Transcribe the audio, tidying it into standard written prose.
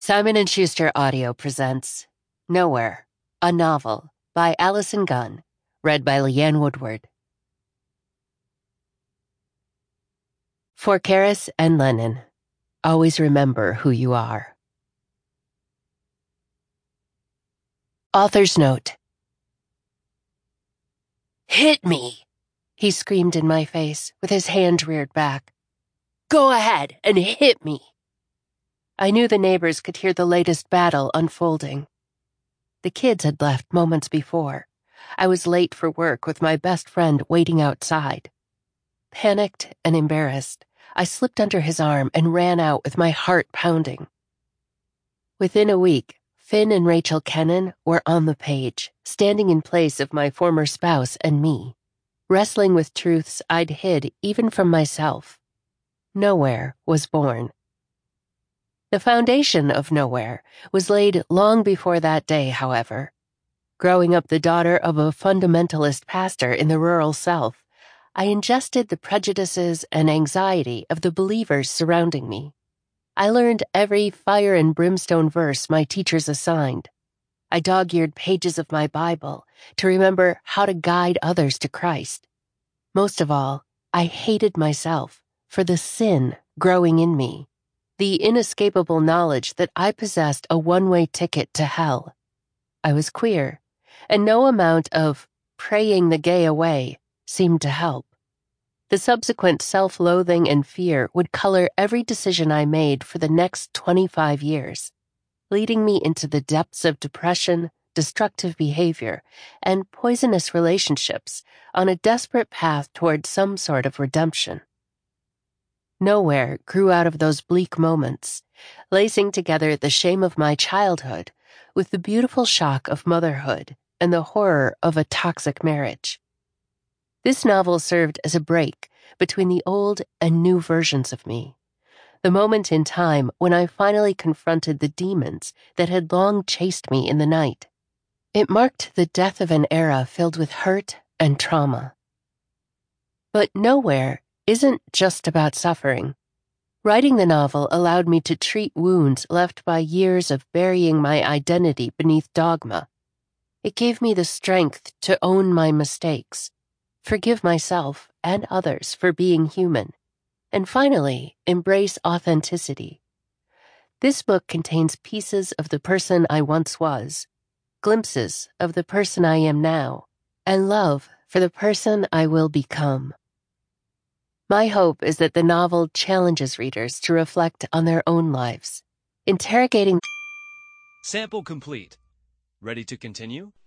Simon & Schuster Audio presents Nowhere, a novel by Allison Gunn, read by Leanne Woodward. For Karis and Lennon, always remember who you are. Author's note. "Hit me!" he screamed in my face with his hand reared back. "Go ahead and hit me!" I knew the neighbors could hear the latest battle unfolding. The kids had left moments before. I was late for work with my best friend waiting outside. Panicked and embarrassed, I slipped under his arm and ran out with my heart pounding. Within a week, Finn and Rachel Kennan were on the page, standing in place of my former spouse and me, wrestling with truths I'd hid even from myself. Nowhere was born. The foundation of Nowhere was laid long before that day, however. Growing up the daughter of a fundamentalist pastor in the rural South, I ingested the prejudices and anxiety of the believers surrounding me. I learned every fire and brimstone verse my teachers assigned. I dog-eared pages of my Bible to remember how to guide others to Christ. Most of all, I hated myself for the sin growing in me. The inescapable knowledge that I possessed a one-way ticket to hell. I was queer, and no amount of praying the gay away seemed to help. The subsequent self-loathing and fear would color every decision I made for the next 25 years, leading me into the depths of depression, destructive behavior, and poisonous relationships on a desperate path toward some sort of redemption. Nowhere grew out of those bleak moments, lacing together the shame of my childhood with the beautiful shock of motherhood and the horror of a toxic marriage. This novel served as a break between the old and new versions of me, the moment in time when I finally confronted the demons that had long chased me in the night. It marked the death of an era filled with hurt and trauma. But Nowhere isn't just about suffering. Writing the novel allowed me to treat wounds left by years of burying my identity beneath dogma. It gave me the strength to own my mistakes, forgive myself and others for being human, and finally, embrace authenticity. This book contains pieces of the person I once was, glimpses of the person I am now, and love for the person I will become. My hope is that the novel challenges readers to reflect on their own lives, interrogating. Sample complete. Ready to continue?